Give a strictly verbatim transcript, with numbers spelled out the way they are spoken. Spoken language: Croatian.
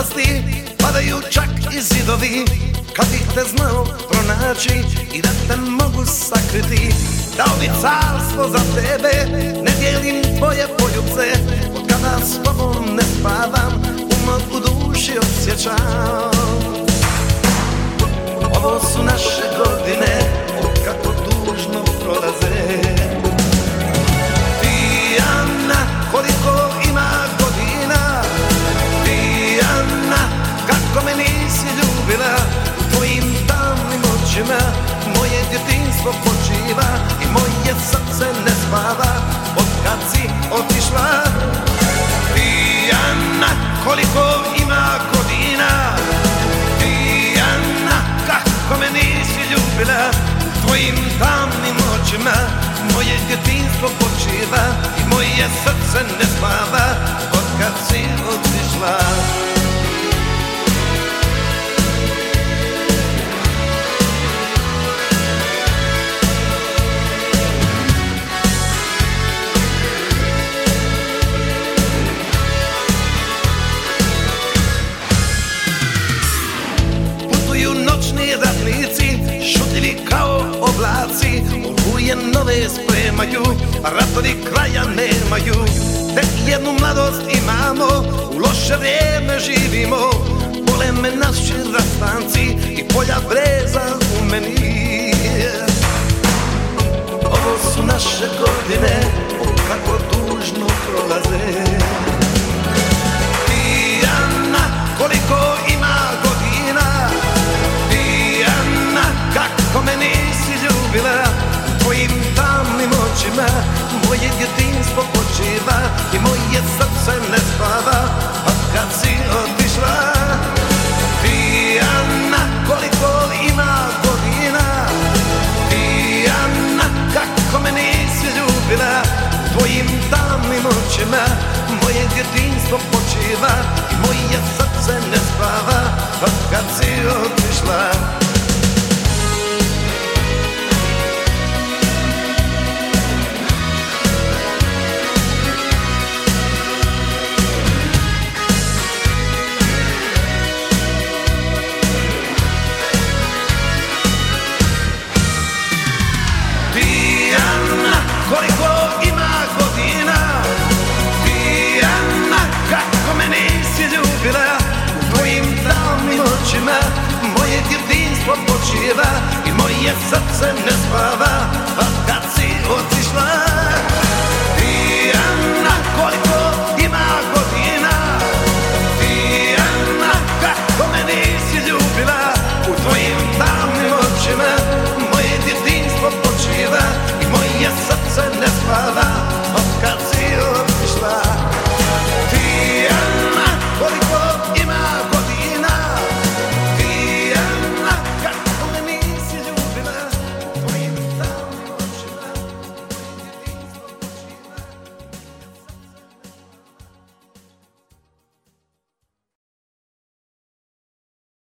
propasti, padaju čak i zidovi. Kad bih te znao pronaći i da te mogu sakriti, dao bi carstvo za tebe, ne dijelim tvoje poljubce. Od kada s tobom ne spavam, umor u duši osjećam. Ovo su naše godine, kako tužno prolaze. Tijana, koliko ima godina, Tijana, kako me nisi ljubila. U tvojim tamnim očima moje djetinjstvo počiva i moje srce ne spava od kad si otišla. Tijana, koliko ima godina, Tijana, kako me nisi ljubila. U tvojim tamnim očima moje djetinjstvo počiva i moje srce ne spava od kad si otišla. Noćni ratnici, šutljivi kao oblaci, oluje nove spremaju, ratovi kraja nemaju. Tek jednu mladost imamo, u loše vrijeme živimo. Bole me naši rastanci i polja breza u meni. Ovo su naše godine, kako tužno prolaze. Tijana, koliko ima godina, kako me nisi ljubila. U tvojim tamnim očima moje djetinjstvo počiva i moje srce ne spava od kad si otišla. Tijana, koliko ima godina, Tijana, kako me nisi ljubila. U tvojim tamnim očima moje djetinjstvo počiva i moje srce ne spava od kad si otišla. Koliko ima godina, Tijana, kako me nisi ljubila. U tvojim tamnim očima moje djetinjstvo počiva i moje srce ne spava.